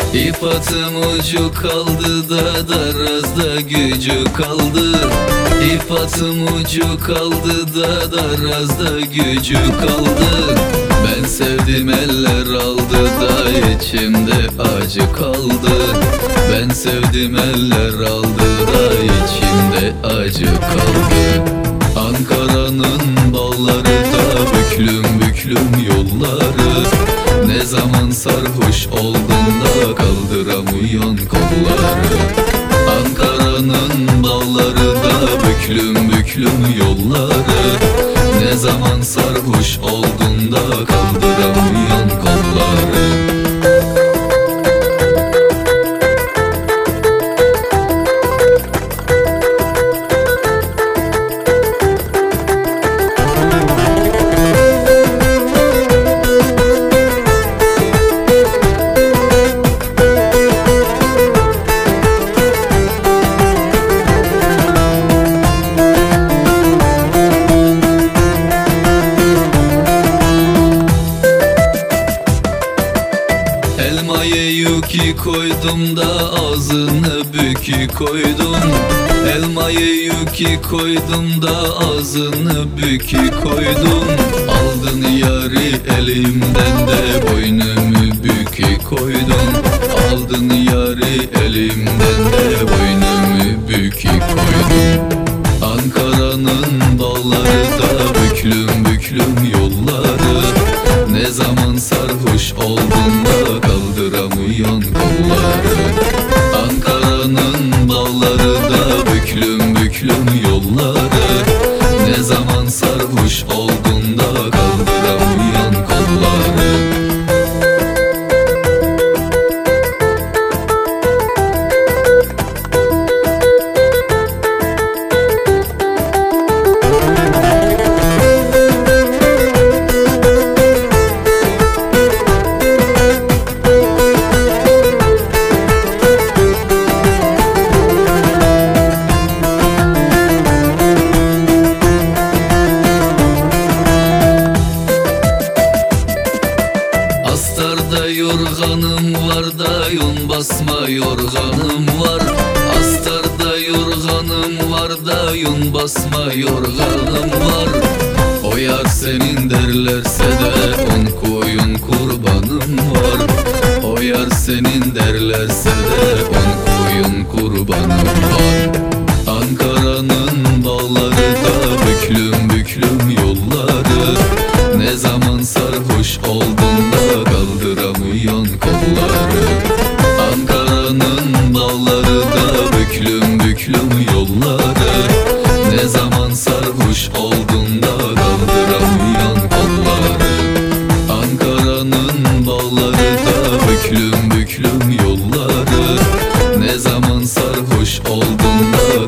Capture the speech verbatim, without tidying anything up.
İp atım ucu kaldı da darazda gücü kaldı. İp atım ucu kaldı da darazda gücü kaldı. Ben sevdim eller aldı da içimde acı kaldı. Ben sevdim eller aldı da içimde acı kaldı. Ankara'nın bağları da büklüm büklüm yolları. Ne zaman sarhoş oldun da kaldıramıyorsun kolları. Ankara'nın bağları da büklüm büklüm yolları. Ne zaman sarhoş oldun da kaldıramıyorsun kolları. Elmayı yuki koydum da ağzını büki koydum. Elmayı yuki koydum da ağzını büki koydum. Aldın yarı elimden de boynumu büki koydum. Aldın yarı elimden de boynumu büki koydum. Ankara'nın bağları da büklüm büklüm yolları. Ne zaman sarhoş oldun da kaldıramıyorsun kolları. Ankara'nın bağları da büklüm büklüm yolları. Ne zaman sarhoş oldun da kaldıramıyorsun kolları. Astarda yorganım var da yun basma yorganım var. Astarda yorganım var da yun basma yorganım var. O yar senin derlerse de on koyun kurbanım var. O yar senin derlerse de on koyun kurbanım var. Ankara'nın bağları da büklüm büklüm yolları. Ne zaman sarhoş oldun da kaldıramıyorsun kolları. Ankara'nın bağları da büklüm büklüm yolları. Ne zaman sarhoş oldun da kaldıramıyorsun kolları. Ankara'nın bağları da büklüm büklüm yolları. Ne zaman sarhoş oldun da